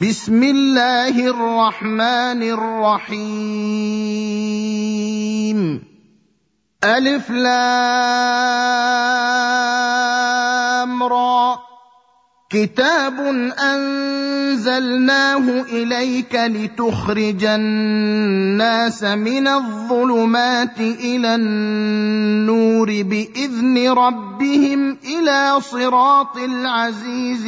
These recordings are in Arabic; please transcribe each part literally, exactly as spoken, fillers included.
بسم الله الرحمن الرحيم ألف لام را كتاب أنزلناه إليك لتخرج الناس من الظلمات إلى النور بإذن ربهم إلى صراط العزيز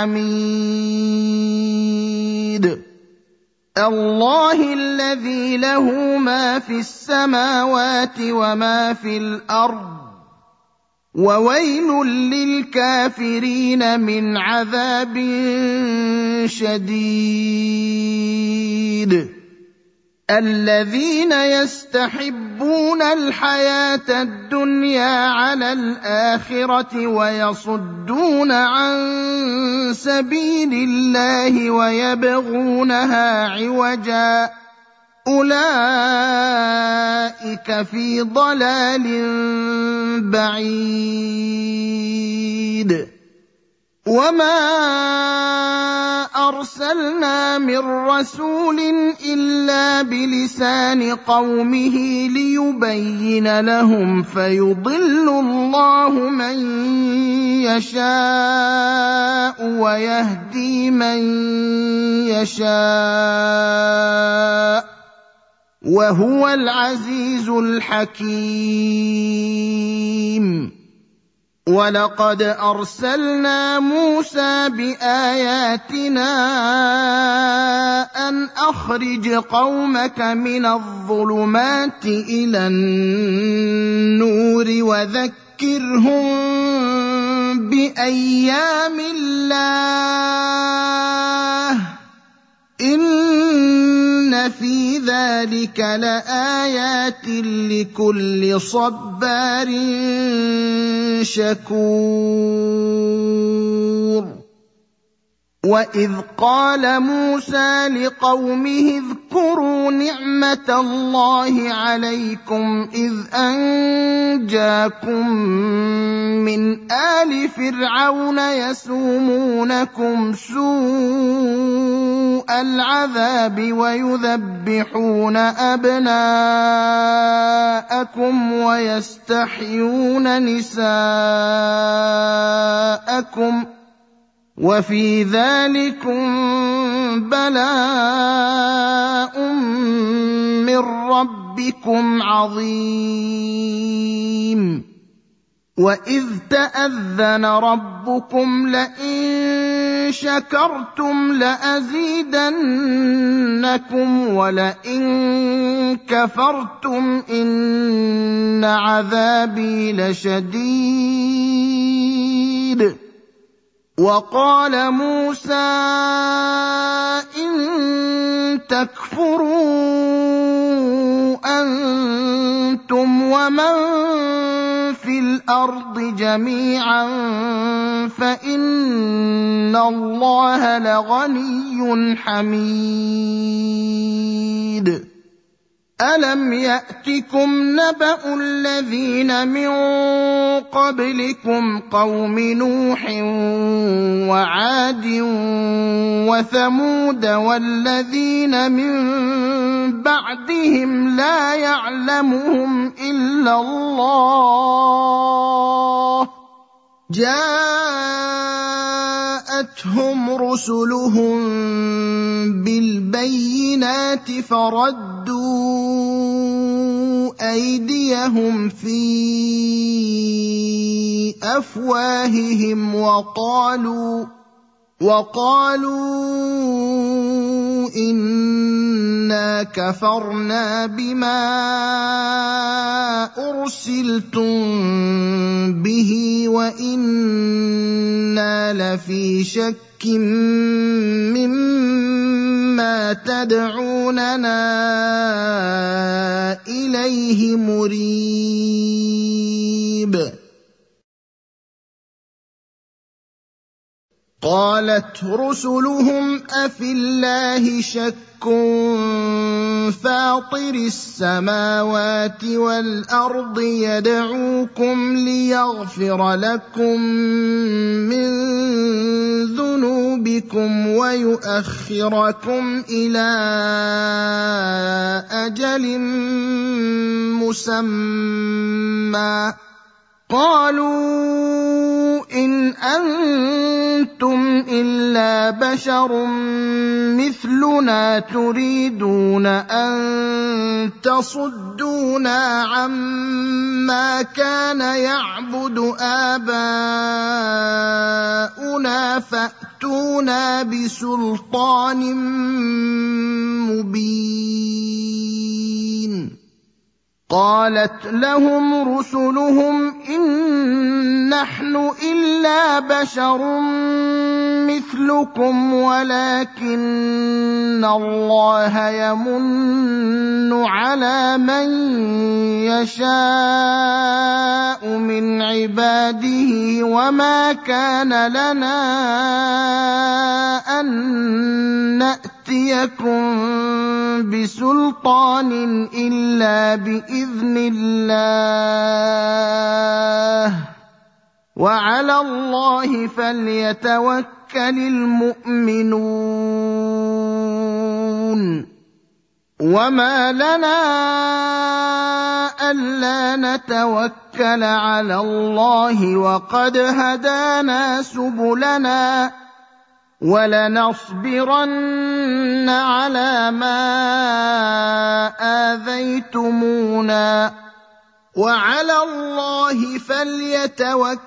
الحميد الله الذي له ما في السماوات وما في الأرض وويل للكافرين من عذاب شديد الذين يستحبون الحياة الدنيا على الآخرة ويصدون عن سبيل الله ويبغونها عوجا أولئك في ضلال بعيد وما أرسلنا من رسول إلا بلسان قومه ليبين لهم فيضل الله من يشاء ويهدي من يشاء وهو العزيز الحكيم ولقد أرسلنا موسى بآياتنا أن أخرج قومك من الظلمات إلى النور وذكرهم بأيام الله إن في ذلك لآيات لكل صبار شكور وإذ قال موسى لقومه اذكروا نعمة الله عليكم إذ أنجاكم من آل فرعون يسومونكم سوء العذاب ويذبحون أبناءكم ويستحيون نساءكم وفي ذلكم بلاء من ربكم عظيم وإذ تأذن ربكم لئن شكرتم لأزيدنكم ولئن كفرتم إن عذابي لشديد وقال موسى إن تكفروا أنتم ومن في الأرض جميعا فإن الله لغني حميد ألم يأتكم نبأ الذين من قبلكم قوم نوح وعاد وثمود والذين من بعدهم لا يعلمهم إلا الله جاءتهم رسلهم بالبينات فردوا أيديهم في أفواههم وقالوا وقالوا إنا كفرنا بما أرسلتم به وإنا لفي شك مما تدعوننا إليه مريب قالت رسلهم أفي الله شك فاطر السماوات والأرض يدعوكم ليغفر لكم من ذنوبكم ويؤخركم إلى أجل مسمى قالوا إن أنتم إلا بشر مثلنا تريدون أن تصدونا عما كان يعبد آباؤنا فأتونا بسلطان مبين قالت لهم رسلهم إن نحن إلا بشر مثلكم ولكن الله يمن على من يشاء من عباده وما كان لنا أن نأتيكم بسلطان إلا بإذن الله وعلى الله فليتوكل المؤمنون وما لنا ألا نتوكل على الله وقد هدانا سبلنا ولنصبرن على ما آذيتمونا وعلى الله فليتوكل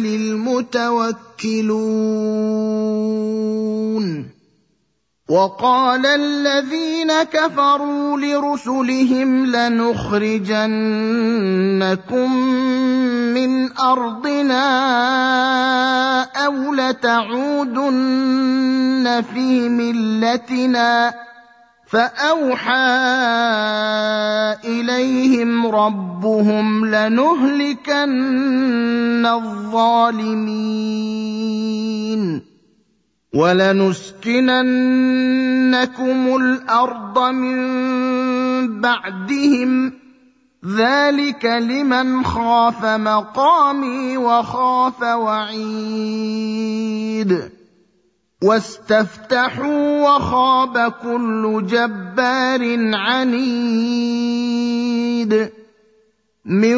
المتوكلون وقال الذين كفروا لرسلهم لنخرجنكم من أرضنا أو لتعودن في ملتنا فأوحى إليهم ربهم لنهلكن الظالمين ولنسكننكم الأرض من بعدهم ذلك لمن خاف مقامي وخاف وعيد واستفتحوا وخاب كل جبار عنيد من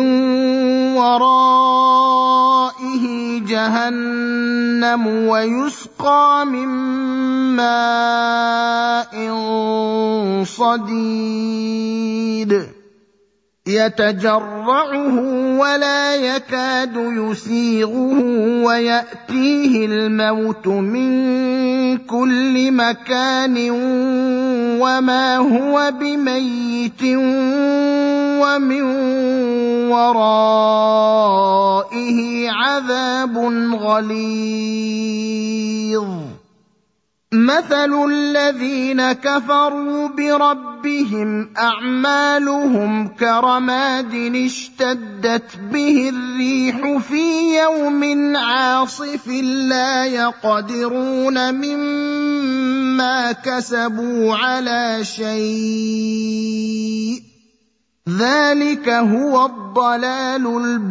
ورائه جهنم ويسقى من ماء صديد يتجرعه ولا يكاد يسيغه ويأتيه الموت من كل مكان وما هو بميت ومن ورائه عذاب غليظ مثل الذين كفروا بربهم أعمالهم كرماد اشتدت به الريح في يوم عاصف لا يقدرون مما كسبوا على شيء ذلك هو الضلال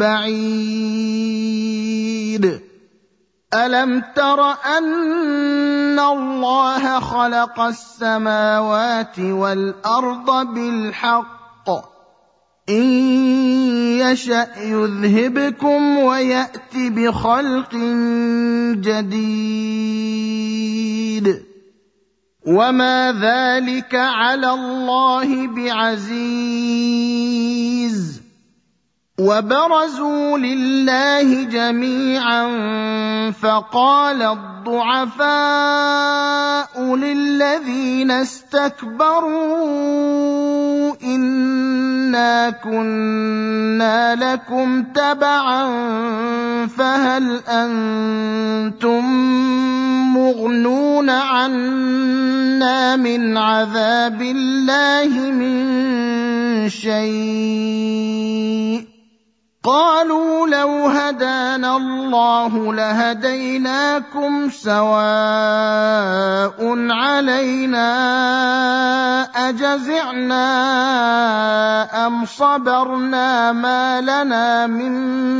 البعيد ألم تر أن الله خلق السماوات والأرض بالحق إن يشأ يذهبكم ويأت بخلق جديد وما ذلك على الله بعزيز وبرزوا لله جميعا فقال الضعفاء للذين استكبروا إنا كنا لكم تبعا فهل أنتم مغنون عنا من عذاب الله من شيء قالوا لو هدانا الله لهديناكم سواء علينا أجزعنا أم صبرنا ما لنا من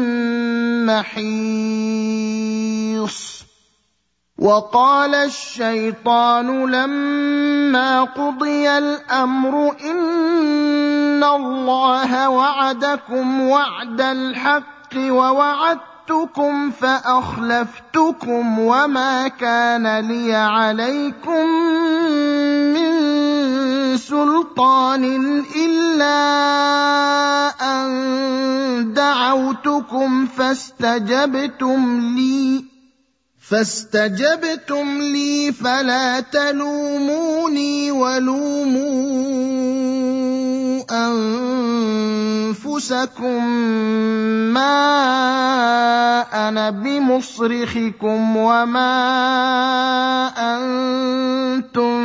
محيص وقال الشيطان لما قضي الأمر إن الله وعدكم وعد الحق ووعدتكم فأخلفتكم وما كان لي عليكم من سلطان إلا أن دعوتكم فاستجبتم لي فاستجبتم لي فلا تلوموني ولوموا أنفسكم ما أنا بمصرخكم وما أنتم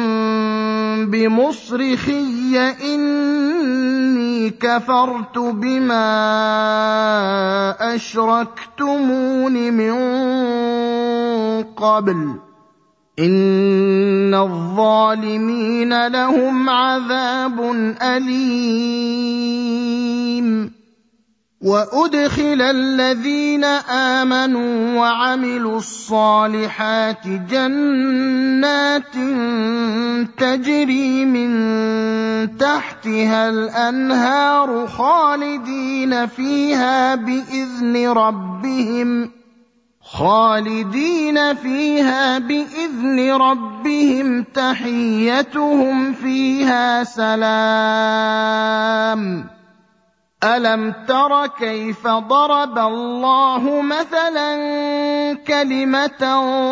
بمصرخي إني كفرت بما أشركتمون من قبل إن الظالمين لهم عذاب أليم وأدخل الذين آمنوا وعملوا الصالحات جنات تجري من تحتها الأنهار خالدين فيها بإذن ربهم خالدين فيها بإذن ربهم تحيتهم فيها سلام ألم تر كيف ضرب الله مثلا كلمة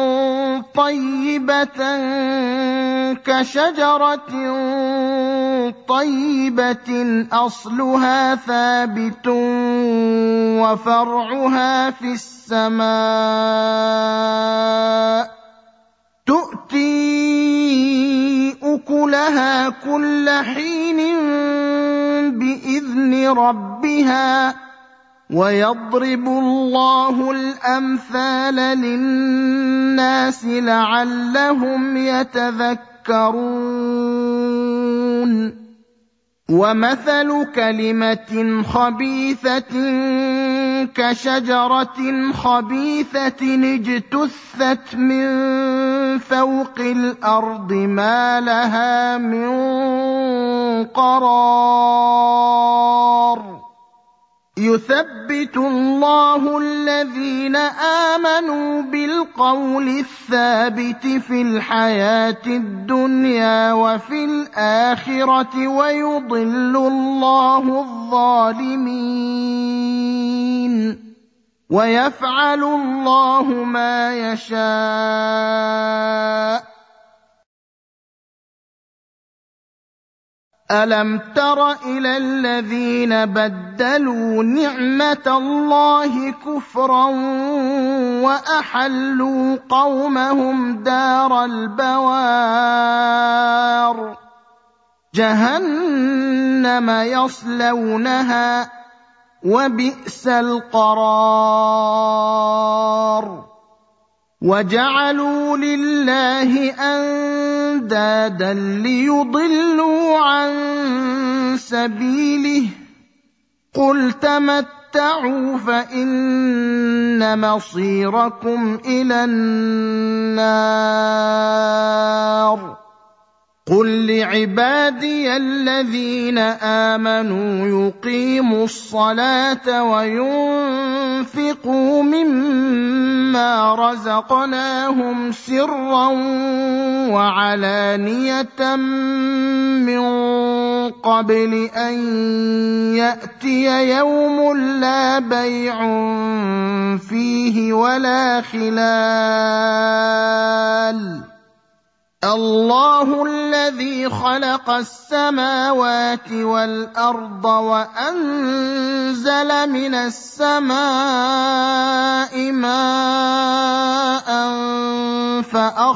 طيبة كشجرة طيبة أصلها ثابت وفرعها في السماء تؤتي أكلها كل حين بإذن ربها ويضرب الله الأمثال للناس لعلهم يتذكرون ومثل كلمة خبيثة كشجرة خبيثة اجتثت من فوق الأرض ما لها من قرار يثبت الله الذين آمنوا بالقول الثابت في الحياة الدنيا وفي الآخرة ويضل الله الظالمين ويفعل الله ما يشاء ألم تر إلى الذين بدلوا نعمة الله كفرا وأحلوا قومهم دار البوار جهنم يصلونها وبئس القرار وجعلوا لله أندادا ليضلوا عن سبيله قل تمتعوا فإن مصيركم إلى النار قل لعبادي الذين آمنوا يقيموا الصلاة وينفقوا مما رزقناهم سرا وعلانية من قبل أن يأتي يوم لا بيع فيه ولا خلال الله الذي خلق السماوات والأرض وأنزل من السماء ماء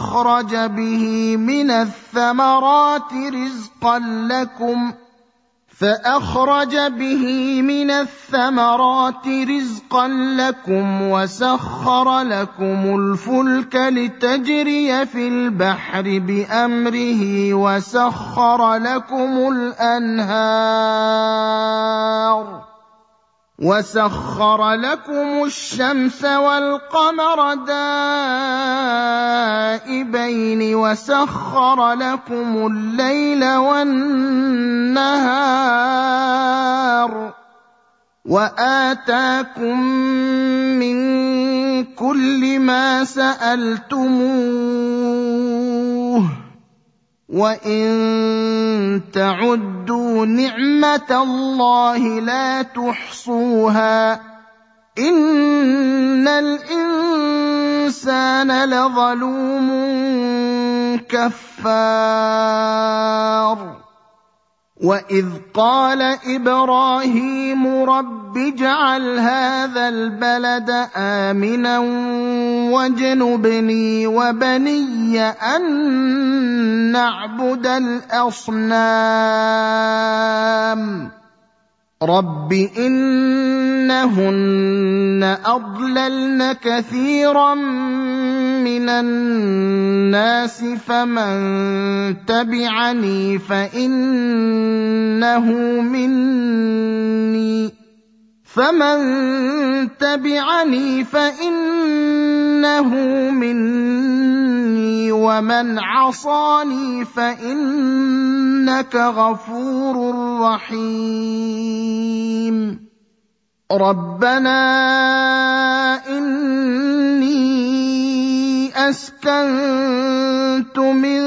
فأخرج به من الثمرات رزقا لكم فأخرج به من الثمرات رزقا لكم وسخر لكم الفلك لتجري في البحر بأمره وسخر لكم الأنهار وسخر لكم الشمس والقمر دائبين وسخر لكم الليل والنهار وآتاكم من كل ما سألتموه وإن تعدوا نعمة الله لا تحصوها إن الإنسان لظلوم كفار وإذ قال إبراهيم رب اجعل هذا البلد آمنا واجنبني وبني أن نعبد الأصنام رب إنهن أضللن كثيرا من الناس فمن تبعني فإنه مني فمن تبعني فإنه مني ومن عصاني فإنك غفور رحيم ربنا إني أسكنت من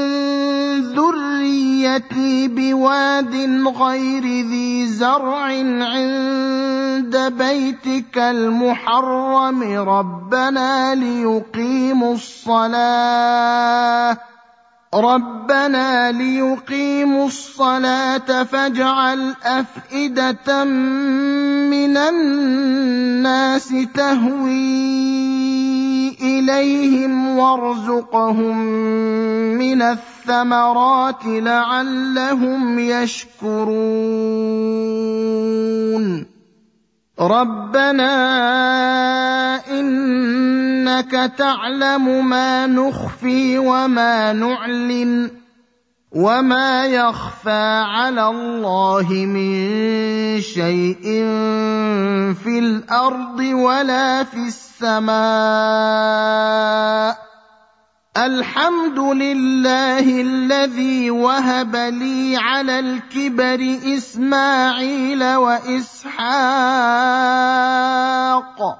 ذريتي بواد غير ذي زرع عند بيتك المحرم ربنا ليقيموا الصلاة ربنا ليقيموا الصلاة فاجعل أفئدة من الناس تهوي إليهم وارزقهم من الثمرات لعلهم يشكرون ربنا إنك تعلم ما نخفي وما نعلن وما يخفى على الله من شيء في الأرض ولا في السماء الحمد لله الذي وهب لي على الكبر إسماعيل وإسحاق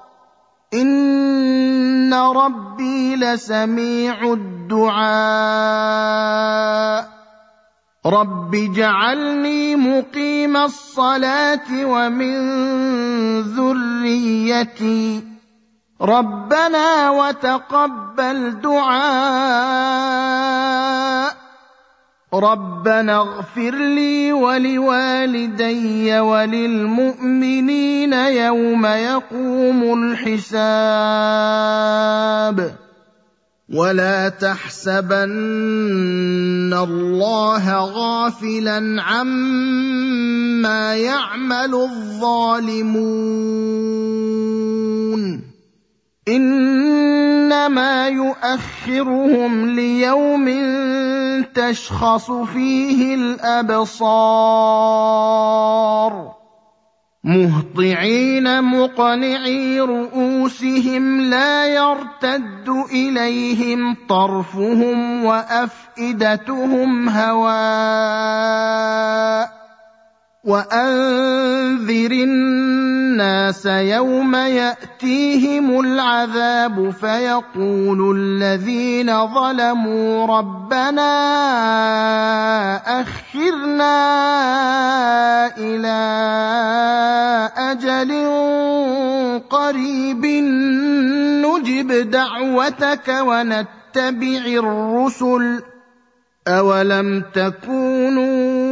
إن ربي لسميع الدعاء رب اجعلني مقيم الصلاة ومن ذريتي ربنا وتقبل دعاء ربنا اغفر لي ولوالدي وللمؤمنين يوم يقوم الحساب ولا تحسبن الله غافلا عما يعمل الظالمون إنما يؤخرهم ليوم تشخص فيه الأبصار مهطعين مقنعي رؤوسهم لا يرتد إليهم طرفهم وأفئدتهم هواء وأنذر الناس يوم يأتيهم العذاب فيقول الذين ظلموا ربنا أخرنا إلى أجل قريب نجب دعوتك ونتبع الرسل أولم تكونوا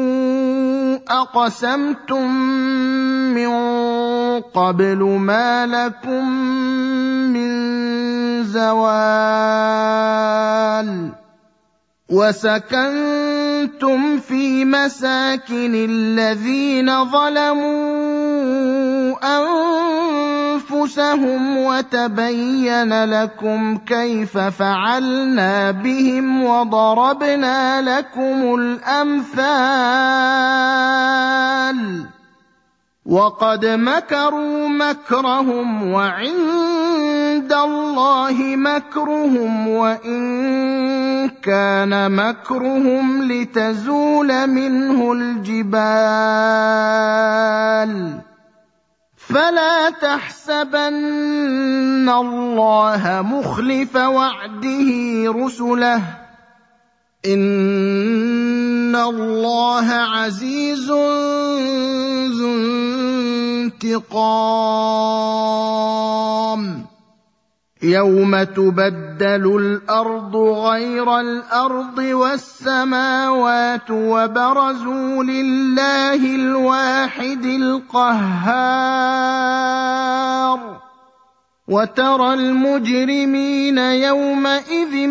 أقسمتم من قبل ما لكم من زوال وسكنتم كنتم في مساكن الذين ظلموا أنفسهم وتبين لكم كيف فعلنا بهم وضربنا لكم الأمثال وقد مكروا مكرهم وعند الله مكرهم وإن كان مكرهم لتزول منه الجبال فلا تحسبن الله مخلف وعده رسله إن الله عزيز ذو انتقام يوم تبدل الأرض غير الأرض والسماوات وبرزوا لله الواحد القهار وترى المجرمين يومئذ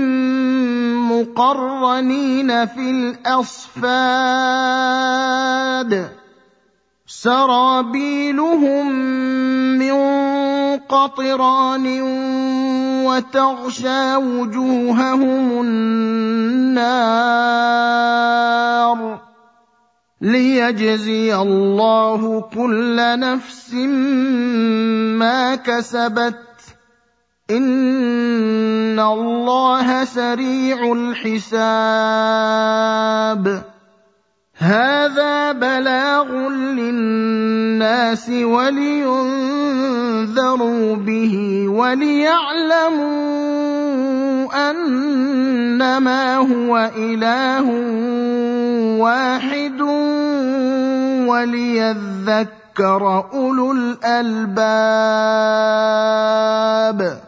مقرنين في الأصفاد سرابيلهم من قطران وتغشى وجوههم النار ليجزي الله كل نفس ما كسبت إن الله سريع الحساب هذا بلاغ للناس ولينذروا به وليعلموا أنما هو إله واحد وليذكر أولو الألباب